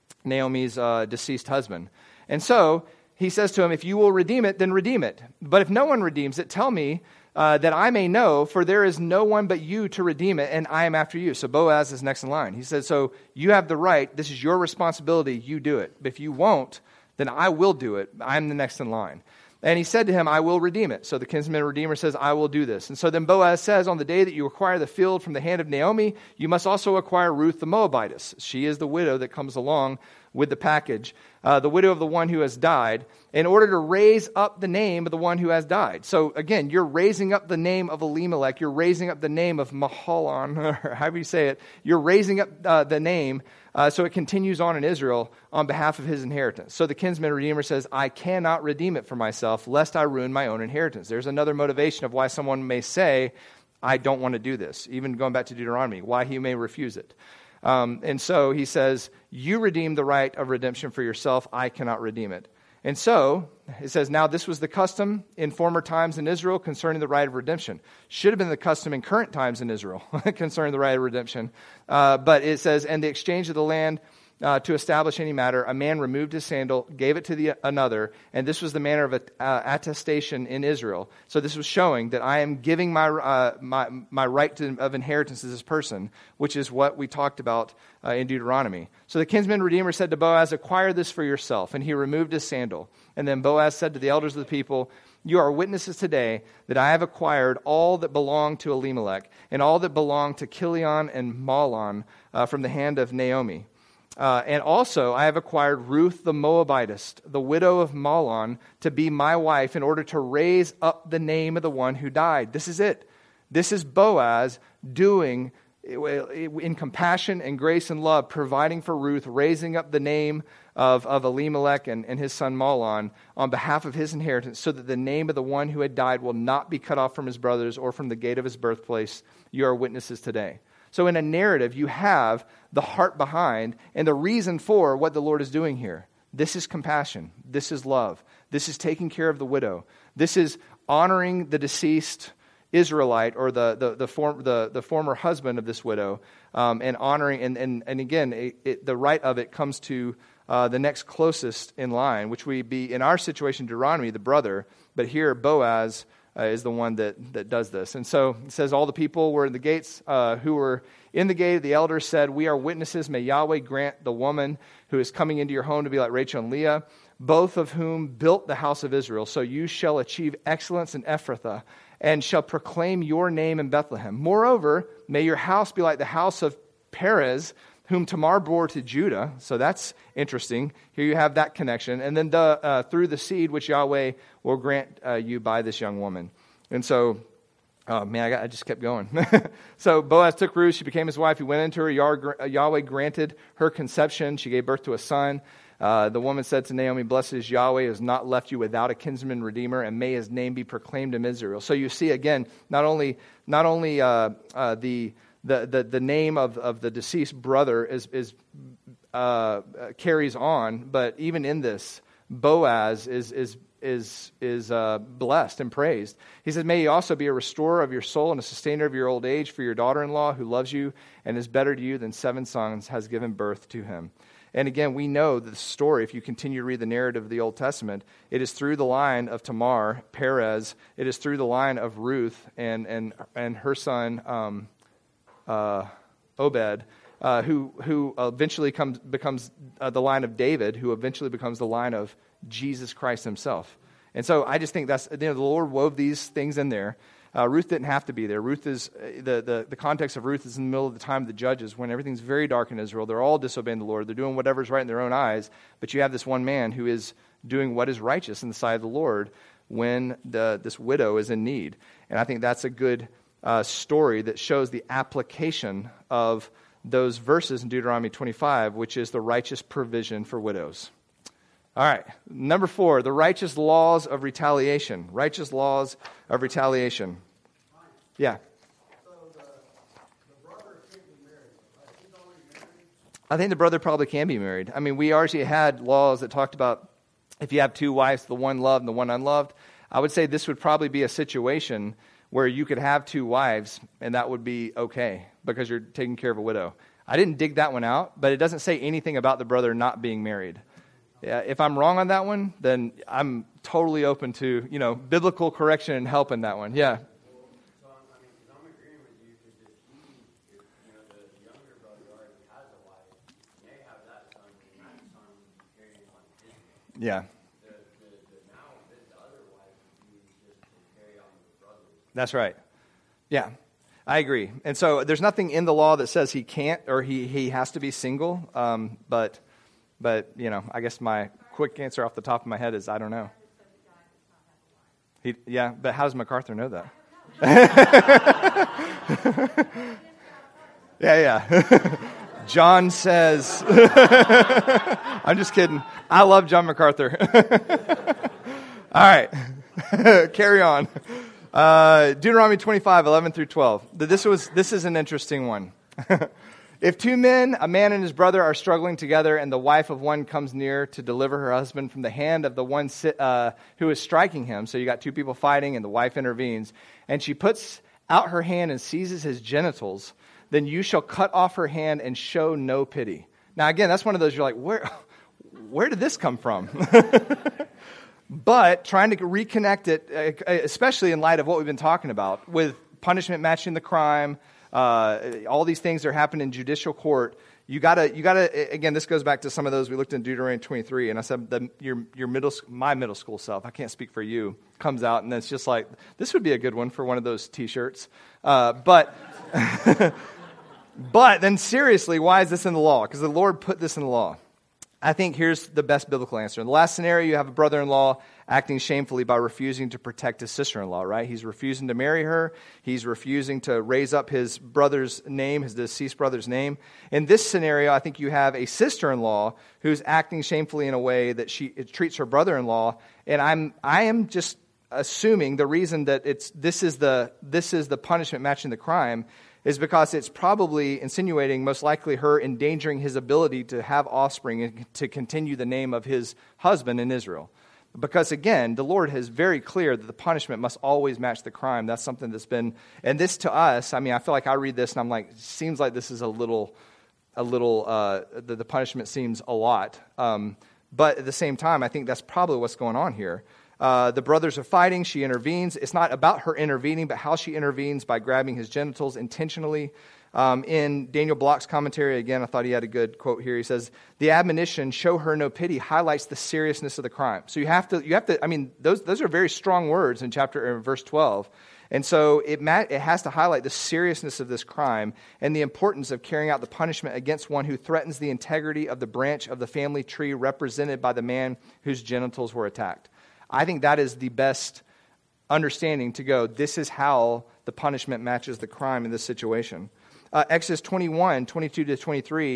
deceased husband. And so he says to him, if you will redeem it, then redeem it. But if no one redeems it, tell me that I may know, for there is no one but you to redeem it, and I am after you. So Boaz is next in line. He says, so you have the right. This is your responsibility. You do it. But if you won't, then I will do it. I'm the next in line. And he said to him, I will redeem it. So the kinsman redeemer says, I will do this. And so then Boaz says, on the day that you acquire the field from the hand of Naomi, you must also acquire Ruth the Moabitess. She is the widow that comes along with the package, the widow of the one who has died, in order to raise up the name of the one who has died. So again, you're raising up the name of Elimelech. You're raising up the name of Mahalon, or however you say it. You're raising up the name so it continues on in Israel on behalf of his inheritance. So the kinsman redeemer says, I cannot redeem it for myself, lest I ruin my own inheritance. There's another motivation of why someone may say, I don't want to do this. Even going back to Deuteronomy, why he may refuse it. And so he says, you redeem the right of redemption for yourself. I cannot redeem it. And so it says, now this was the custom in former times in Israel concerning the right of redemption. Should have been the custom in current times in Israel concerning the right of redemption. But it says, and the exchange of the land to establish any matter, a man removed his sandal, gave it to another, and this was the manner of attestation in Israel. So this was showing that I am giving my right of inheritance to this person, which is what we talked about in Deuteronomy. So the kinsman redeemer said to Boaz, acquire this for yourself, and he removed his sandal. And then Boaz said to the elders of the people, you are witnesses today that I have acquired all that belonged to Elimelech, and all that belonged to Chilion and Mahlon from the hand of Naomi. And also, I have acquired Ruth the Moabitess, the widow of Mahlon, to be my wife in order to raise up the name of the one who died. This is it. This is Boaz doing, in compassion and grace and love, providing for Ruth, raising up the name of Elimelech and his son Mahlon on behalf of his inheritance, so that the name of the one who had died will not be cut off from his brothers or from the gate of his birthplace. You are witnesses today. So in a narrative, you have the heart behind and the reason for what the Lord is doing here. This is compassion. This is love. This is taking care of the widow. This is honoring the deceased Israelite or the former husband of this widow, and honoring, and again, the right of it comes to the next closest in line, which would be, in our situation, Deuteronomy, the brother, but here Boaz is the one that does this. And so it says, all the people were in the gates, who were in the gate. The elders said, we are witnesses. May Yahweh grant the woman who is coming into your home to be like Rachel and Leah, both of whom built the house of Israel. So you shall achieve excellence in Ephrathah, and shall proclaim your name in Bethlehem. Moreover, may your house be like the house of Perez, whom Tamar bore to Judah. So that's interesting. Here you have that connection. And then through the seed which Yahweh will grant you by this young woman. And so, I just kept going. So Boaz took Ruth. She became his wife. He went into her. Yahweh granted her conception. She gave birth to a son. The woman said to Naomi, "Blessed is Yahweh, who has not left you without a kinsman redeemer, and may his name be proclaimed in Israel." So you see, again, not only the name of the deceased brother is carries on, but even in this, Boaz is blessed and praised. He said, "May he also be a restorer of your soul and a sustainer of your old age, for your daughter-in-law who loves you and is better to you than 7 sons has given birth to him." And again, we know the story, if you continue to read the narrative of the Old Testament, it is through the line of Tamar, Perez, it is through the line of Ruth and her son Obed, who eventually becomes the line of David, who eventually becomes the line of Jesus Christ himself. And so I just think that's, the Lord wove these things in there. Ruth didn't have to be there. Ruth is, the context of Ruth is in the middle of the time of the Judges, when everything's very dark in Israel. They're all disobeying the Lord. They're doing whatever's right in their own eyes. But you have this one man who is doing what is righteous in the sight of the Lord when this widow is in need. And I think that's a good story that shows the application of those verses in Deuteronomy 25, which is the righteous provision for widows. All right, number 4, the righteous laws of retaliation. Righteous laws of retaliation. Yeah. So the brother can't be married. He's already married. I think the brother probably can be married. I mean, we already had laws that talked about if you have 2 wives, the one loved and the one unloved. I would say this would probably be a situation where you could have 2 wives, and that would be okay because you're taking care of a widow. I didn't dig that one out, but it doesn't say anything about the brother not being married. Yeah, if I'm wrong on that one, then I'm totally open to, biblical correction and help in that one. Yeah. So, I'm agreeing with you because if the younger brother already has a wife, may have that son, and that son carrying on his name. Yeah. Now the other wife would be just to carry on with the brothers. That's right. Yeah, I agree. And so there's nothing in the law that says he can't or he has to be single, but I guess my quick answer off the top of my head is I don't know. But how does MacArthur know that? Yeah. John says, I'm just kidding. I love John MacArthur. All right, carry on. Deuteronomy 25, 11 through 12. This is an interesting one. If 2 men, a man and his brother, are struggling together, and the wife of one comes near to deliver her husband from the hand of the one who is striking him, so you got 2 people fighting, and the wife intervenes, and she puts out her hand and seizes his genitals, then you shall cut off her hand and show no pity. Now, again, that's one of those you're like, where did this come from? But trying to reconnect it, especially in light of what we've been talking about, with punishment matching the crime, all these things that are happening in judicial court, you gotta. Again, this goes back to some of those we looked in Deuteronomy 23, and I said my middle school self. I can't speak for you. Comes out, and it's just like this would be a good one for one of those T-shirts. But then seriously, why is this in the law? Because the Lord put this in the law. I think here's the best biblical answer. In the last scenario, you have a brother-in-law acting shamefully by refusing to protect his sister-in-law, right? He's refusing to marry her. He's refusing to raise up his brother's name, his deceased brother's name. In this scenario, I think you have a sister-in-law who's acting shamefully in a way that she treats her brother-in-law. And I am just assuming the reason that this is the punishment matching the crime is because it's probably insinuating, most likely, her endangering his ability to have offspring and to continue the name of his husband in Israel. Because, again, the Lord is very clear that the punishment must always match the crime. That's something that's been, and this to us, I feel like I read this and I'm like, seems like this is the punishment seems a lot. But at the same time, I think that's probably what's going on here. The brothers are fighting. She intervenes. It's not about her intervening, but how she intervenes by grabbing his genitals intentionally. In Daniel Block's commentary, again, I thought he had a good quote here. He says, "The admonition, 'show her no pity,' highlights the seriousness of the crime." So you have to. Those are very strong words in verse 12. And so it has to highlight the seriousness of this crime and the importance of carrying out the punishment against one who threatens the integrity of the branch of the family tree represented by the man whose genitals were attacked. I think that is the best understanding to go, this is how the punishment matches the crime in this situation. Exodus 21, 22 to 23,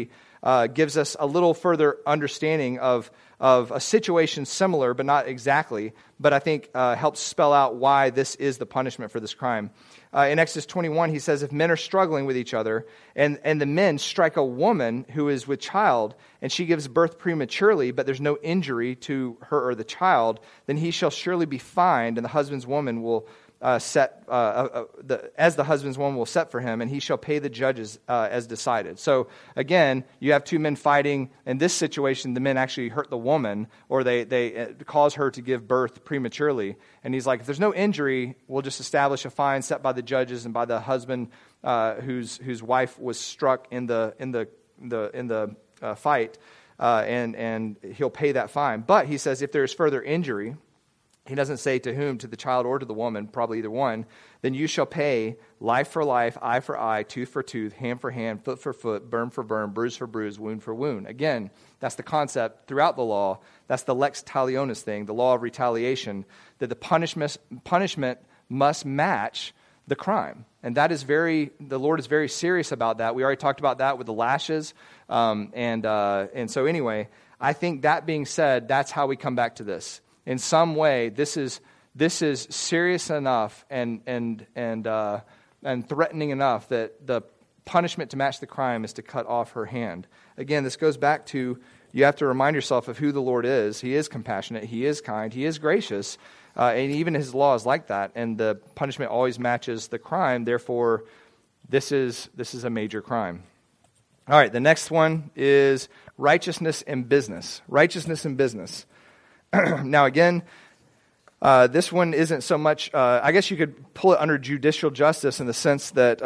gives us a little further understanding of a situation similar, but not exactly, but I think helps spell out why this is the punishment for this crime. In Exodus 21, he says, if men are struggling with each other, and the men strike a woman who is with child, and she gives birth prematurely, but there's no injury to her or the child, then he shall surely be fined, and the husband's woman will as the husband's woman will set for him, and he shall pay the judges as decided. So again, you have two men fighting. In this situation, the men actually hurt the woman, or they cause her to give birth prematurely. And he's like, if there's no injury, we'll just establish a fine set by the judges and by the husband whose wife was struck in the fight, and he'll pay that fine. But he says if there is further injury, he doesn't say to whom, to the child or to the woman, probably either one, then you shall pay life for life, eye for eye, tooth for tooth, hand for hand, foot for foot, burn for burn, bruise for bruise, wound for wound. Again, that's the concept throughout the law. That's the lex talionis thing, the law of retaliation, that the punishment must match the crime. And that is the Lord is very serious about that. We already talked about that with the lashes. And so anyway, I think that being said, that's how we come back to this. In some way, this is serious enough and threatening enough that the punishment to match the crime is to cut off her hand. Again, this goes back to you have to remind yourself of who the Lord is. He is compassionate. He is kind. He is gracious. And even his law is like that. And the punishment always matches the crime. Therefore, this is a major crime. All right, the next one is righteousness in business. Righteousness in business. Now, again, this one isn't so much, I guess you could pull it under judicial justice in the sense that,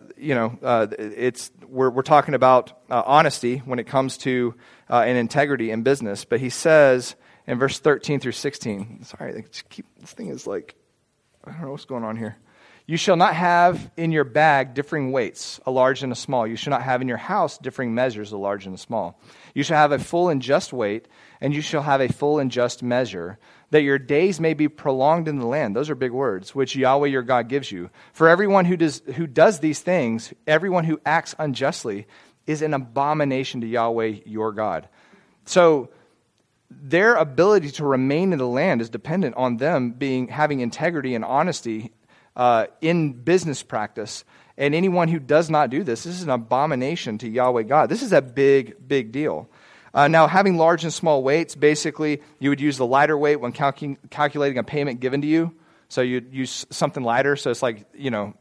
we're talking about honesty when it comes to and integrity in business. But he says in verse 13 through 16, sorry, this thing is like, I don't know what's going on here. You shall not have in your bag differing weights, a large and a small. You shall not have in your house differing measures, a large and a small. You shall have a full and just weight, and you shall have a full and just measure, that your days may be prolonged in the land. Those are big words, which Yahweh your God gives you. For everyone who does these things, everyone who acts unjustly, is an abomination to Yahweh your God. So their ability to remain in the land is dependent on them having integrity and honesty in business practice. And anyone who does not do this is an abomination to Yahweh God. This is a big, big deal. Now, having large and small weights, basically, you would use the lighter weight when calculating a payment given to you. So you'd use something lighter. So it's like, when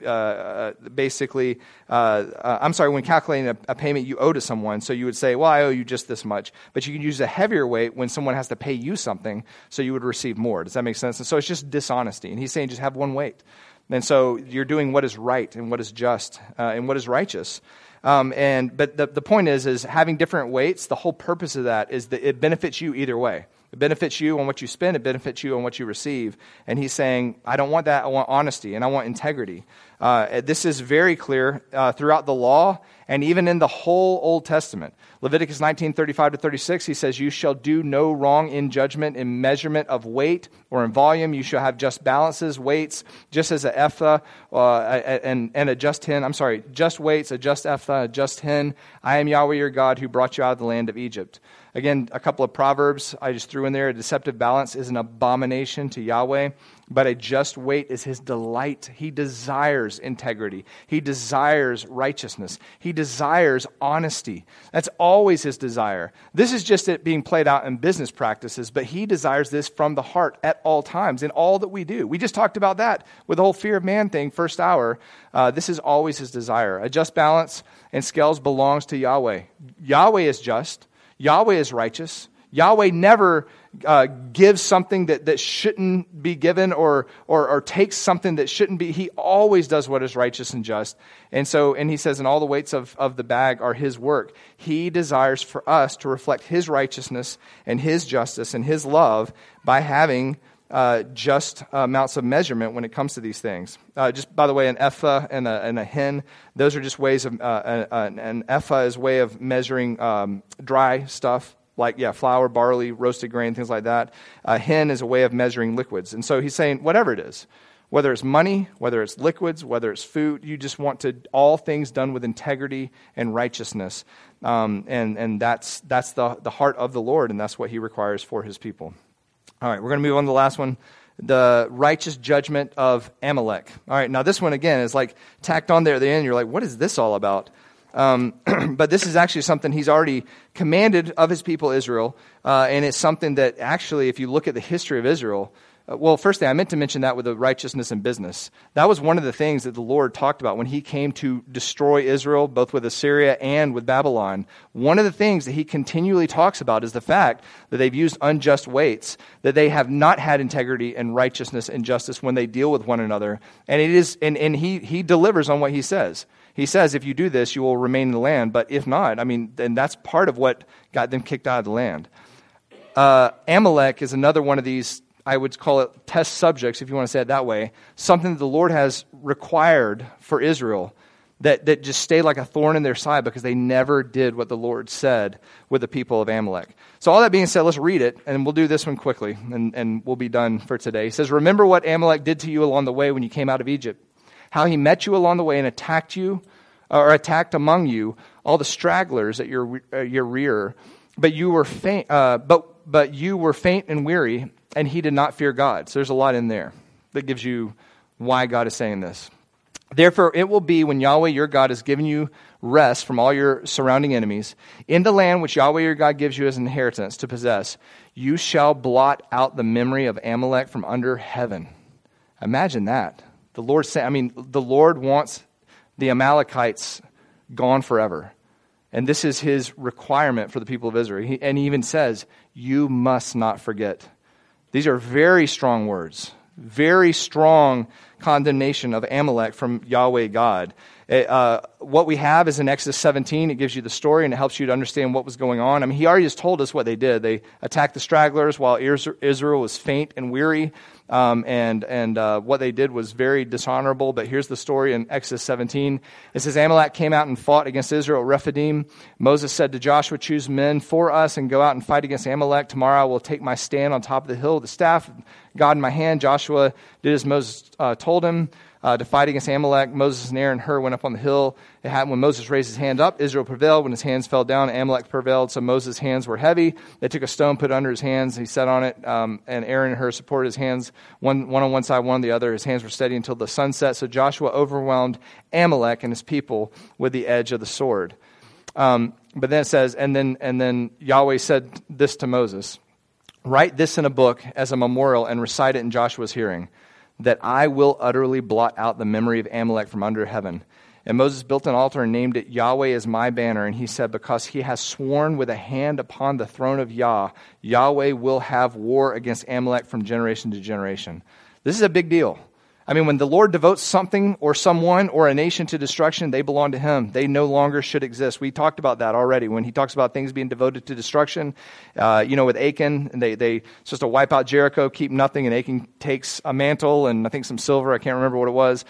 calculating a payment you owe to someone. So you would say, well, I owe you just this much. But you could use a heavier weight when someone has to pay you something, so you would receive more. Does that make sense? And so it's just dishonesty. And he's saying just have one weight. And so you're doing what is right and what is just and what is righteous. But the point is having different weights, the whole purpose of that is that it benefits you either way. It benefits you on what you spend. It benefits you on what you receive. And he's saying, I don't want that. I want honesty and I want integrity. This is very clear throughout the law and even in the whole Old Testament. Leviticus 19:35-36, he says, you shall do no wrong in judgment, in measurement of weight or in volume. You shall have just balances, weights, just as an ephah and a just hin. I'm sorry, just weights, a just ephah, a just hin. I am Yahweh your God who brought you out of the land of Egypt. Again, a couple of proverbs I just threw in there. A deceptive balance is an abomination to Yahweh, but a just weight is his delight. He desires integrity. He desires righteousness. He desires honesty. That's always his desire. This is just it being played out in business practices, but he desires this from the heart at all times in all that we do. We just talked about that with the whole fear of man thing, first hour. This is always his desire. A just balance and scales belongs to Yahweh. Yahweh is just. Yahweh is righteous. Yahweh never gives something that shouldn't be given or takes something that shouldn't be. He always does what is righteous and just. And he says, and all the weights of the bag are his work. He desires for us to reflect his righteousness and his justice and his love by having just amounts of measurement when it comes to these things. Just by the way, an ephah and a hin, those are just ways of, an ephah is a way of measuring dry stuff, like, flour, barley, roasted grain, things like that. A hin is a way of measuring liquids. And so he's saying, whatever it is, Whether it's money, whether it's liquids, whether it's food, you just want all things done with integrity and righteousness. And that's the heart of the Lord, and that's what he requires for his people. All right, we're going to move on to the last one. The righteous judgment of Amalek. All right, now this one again is like tacked on there at the end. You're like, what is this all about? But this is actually something he's already commanded of his people Israel, and it's something that actually, if you look at the history of Israel, well, first thing, I meant to mention that with the righteousness in business. That was one of the things that the Lord talked about when he came to destroy Israel, both with Assyria and with Babylon. One of the things that he continually talks about is the fact that they've used unjust weights, that they have not had integrity and righteousness and justice when they deal with one another. And he delivers on what he says. He says, if you do this, you will remain in the land. But if not, then that's part of what got them kicked out of the land. Amalek is another one of these, I would call it test subjects, if you want to say it that way, something that the Lord has required for Israel that just stay like a thorn in their side because they never did what the Lord said with the people of Amalek. So all that being said, let's read it, and we'll do this one quickly, and we'll be done for today. He says, remember what Amalek did to you along the way when you came out of Egypt, how he met you along the way and attacked you, or attacked among you all the stragglers at your rear, but you were faint. But you were faint and weary, and he did not fear God. So there's a lot in there that gives you why God is saying this. Therefore, it will be when Yahweh your God has given you rest from all your surrounding enemies, in the land which Yahweh your God gives you as an inheritance to possess, you shall blot out the memory of Amalek from under heaven. Imagine that. The Lord wants the Amalekites gone forever. And this is his requirement for the people of Israel. And he even says, you must not forget. These are very strong words, very strong condemnation of Amalek from Yahweh God. What we have is in Exodus 17. It gives you the story and it helps you to understand what was going on. He already just told us what they did. They attacked the stragglers while Israel was faint and weary. And what they did was very dishonorable. But here's the story in Exodus 17. It says, Amalek came out and fought against Israel at Rephidim. Moses said to Joshua, choose men for us and go out and fight against Amalek. Tomorrow I will take my stand on top of the hill with the staff of God in my hand. Joshua did as Moses told him to fight against Amalek. Moses and Aaron and Hur went up on the hill. It happened when Moses raised his hand up, Israel prevailed. When his hands fell down, Amalek prevailed. So Moses' hands were heavy. They took a stone, put it under his hands. He sat on it, and Aaron and Hur supported his hands, one on one side, one on the other. His hands were steady until the sun set. So Joshua overwhelmed Amalek and his people with the edge of the sword. But then it says, and then Yahweh said this to Moses, write this in a book as a memorial and recite it in Joshua's hearing, that I will utterly blot out the memory of Amalek from under heaven. And Moses built an altar and named it Yahweh is my banner. And he said, because he has sworn with a hand upon the throne of Yah, Yahweh will have war against Amalek from generation to generation. This is a big deal. When the Lord devotes something or someone or a nation to destruction, they belong to him. They no longer should exist. We talked about that already when he talks about things being devoted to destruction. With Achan, and they supposed to wipe out Jericho, keep nothing, and Achan takes a mantle and I think some silver. I can't remember what it was.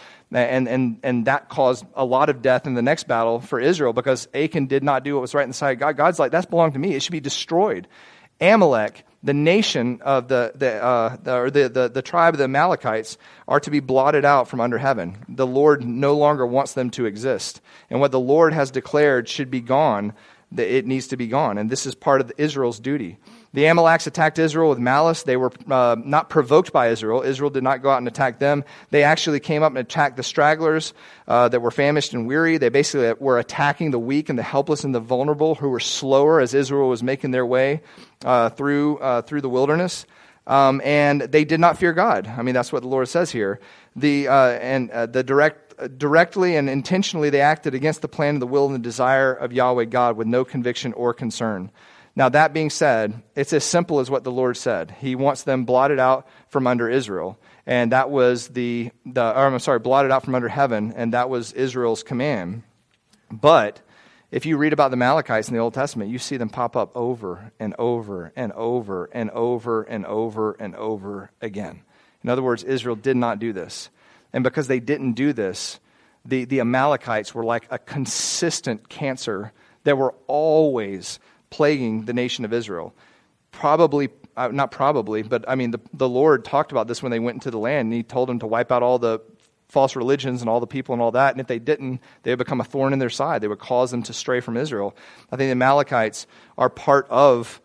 And that caused a lot of death in the next battle for Israel because Achan did not do what was right in the sight of God. God's like, that's belonged to me. It should be destroyed. Amalek, the nation of the tribe of the Amalekites, are to be blotted out from under heaven. The Lord no longer wants them to exist. And what the Lord has declared should be gone, it needs to be gone. And this is part of Israel's duty. The Amaleks attacked Israel with malice. They were not provoked by Israel. Israel did not go out and attack them. They actually came up and attacked the stragglers that were famished and weary. They basically were attacking the weak and the helpless and the vulnerable who were slower as Israel was making their way through the wilderness. And they did not fear God. That's what the Lord says here. Directly and intentionally they acted against the plan and the will and the desire of Yahweh God with no conviction or concern. Now, that being said, it's as simple as what the Lord said. He wants them blotted out from under Israel. And that was blotted out from under heaven, and that was Israel's command. But if you read about the Amalekites in the Old Testament, you see them pop up over and over and over and over and over and over again. In other words, Israel did not do this. And because they didn't do this, the Amalekites were like a consistent cancer that were always plaguing the nation of Israel. Probably not probably, but I mean, the Lord talked about this when they went into the land, and he told them to wipe out all the false religions and all the people and all that. And if they didn't, they would become a thorn in their side. They would cause them to stray from Israel. I think the Amalekites are part of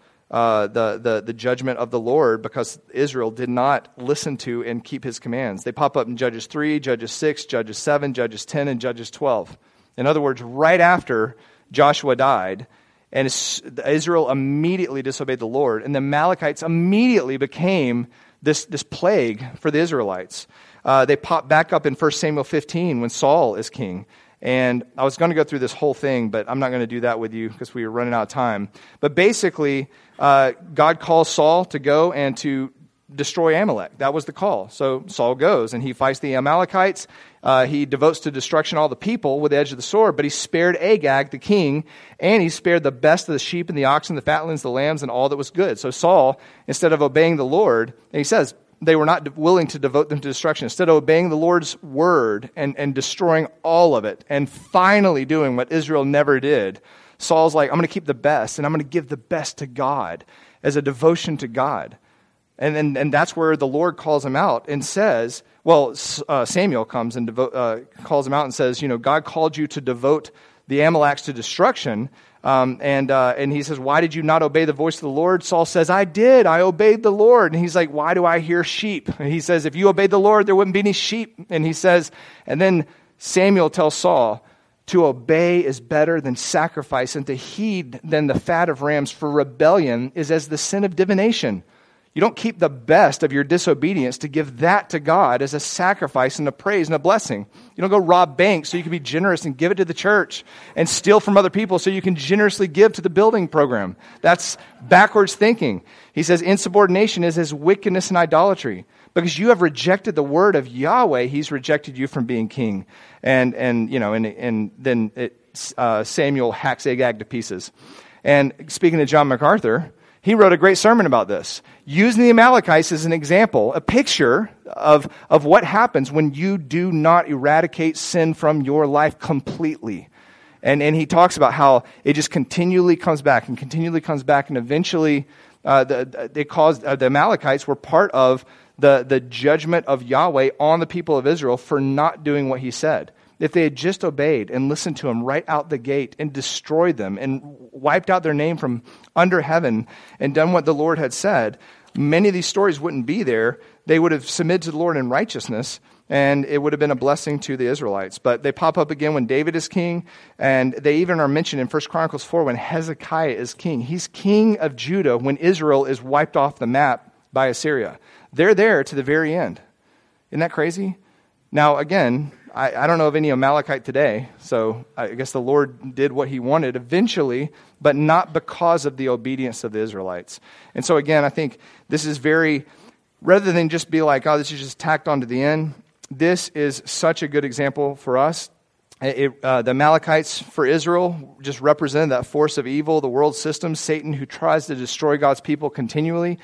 the judgment of the Lord because Israel did not listen to and keep his commands. They pop up in Judges 3, Judges 6, Judges 7, Judges 10, and Judges 12. In other words, right after Joshua died, and Israel immediately disobeyed the Lord, and the Amalekites immediately became this plague for the Israelites. They pop back up in 1 Samuel 15 when Saul is king. And I was going to go through this whole thing, but I'm not going to do that with you because we are running out of time. But basically, God calls Saul to go and to destroy Amalek. That was the call. So Saul goes and he fights the Amalekites. He devotes to destruction all the people with the edge of the sword, but he spared Agag, the king, and he spared the best of the sheep and the oxen, the fatlings, the lambs, and all that was good. So Saul, instead of obeying the Lord, and he says, they were not willing to devote them to destruction. Instead of obeying the Lord's word and destroying all of it and finally doing what Israel never did, Saul's like, I'm going to keep the best and I'm going to give the best to God as a devotion to God. And that's where the Lord calls him out and says, Samuel comes and calls him out and says, God called you to devote the Amalekites to destruction. And he says, why did you not obey the voice of the Lord? Saul says, I did. I obeyed the Lord. And he's like, why do I hear sheep? And he says, if you obeyed the Lord, there wouldn't be any sheep. And he says, and then Samuel tells Saul, to obey is better than sacrifice, and to heed than the fat of rams, for rebellion is as the sin of divination. You don't keep the best of your disobedience to give that to God as a sacrifice and a praise and a blessing. You don't go rob banks so you can be generous and give it to the church and steal from other people so you can generously give to the building program. That's backwards thinking. He says insubordination is as wickedness and idolatry. Because you have rejected the word of Yahweh, he's rejected you from being king. And then Samuel hacks Agag to pieces. And speaking to John MacArthur, he wrote a great sermon about this, using the Amalekites as an example, a picture of what happens when you do not eradicate sin from your life completely. And he talks about how it just continually comes back, and eventually the Amalekites were part of the judgment of Yahweh on the people of Israel for not doing what he said. If they had just obeyed and listened to him right out the gate and destroyed them and wiped out their name from under heaven and done what the Lord had said, many of these stories wouldn't be there. They would have submitted to the Lord in righteousness, and it would have been a blessing to the Israelites. But they pop up again when David is king, and they even are mentioned in 1 Chronicles 4 when Hezekiah is king. He's king of Judah when Israel is wiped off the map by Assyria. They're there to the very end. Isn't that crazy? Now, again, I don't know of any Amalekite today, so I guess the Lord did what he wanted eventually, but not because of the obedience of the Israelites. And so again, I think this is rather than just be like, oh, this is just tacked on to the end, this is such a good example for us. The Amalekites for Israel just represented that force of evil, the world system, Satan, who tries to destroy God's people continually.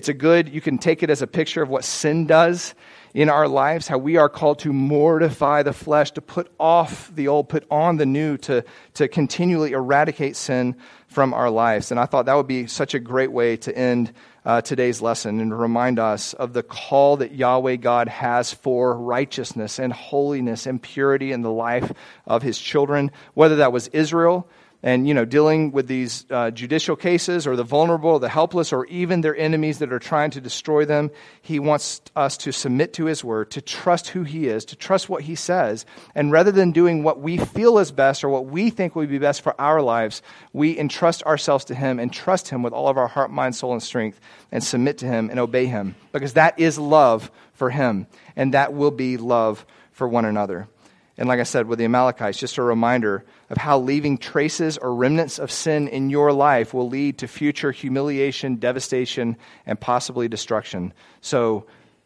You can take it as a picture of what sin does in our lives, how we are called to mortify the flesh, to put off the old, put on the new, to continually eradicate sin from our lives. And I thought that would be such a great way to end today's lesson and to remind us of the call that Yahweh God has for righteousness and holiness and purity in the life of his children, whether that was Israel and, dealing with these judicial cases or the vulnerable, or the helpless, or even their enemies that are trying to destroy them. He wants us to submit to his word, to trust who he is, to trust what he says. And rather than doing what we feel is best or what we think would be best for our lives, we entrust ourselves to him and trust him with all of our heart, mind, soul, and strength and submit to him and obey him. Because that is love for him, and that will be love for one another. And like I said, with the Amalekites, just a reminder of how leaving traces or remnants of sin in your life will lead to future humiliation, devastation, and possibly destruction. So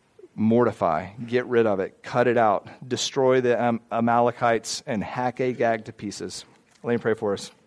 mortify, get rid of it, cut it out, destroy the Amalekites, and hack Agag to pieces. Let me pray for us.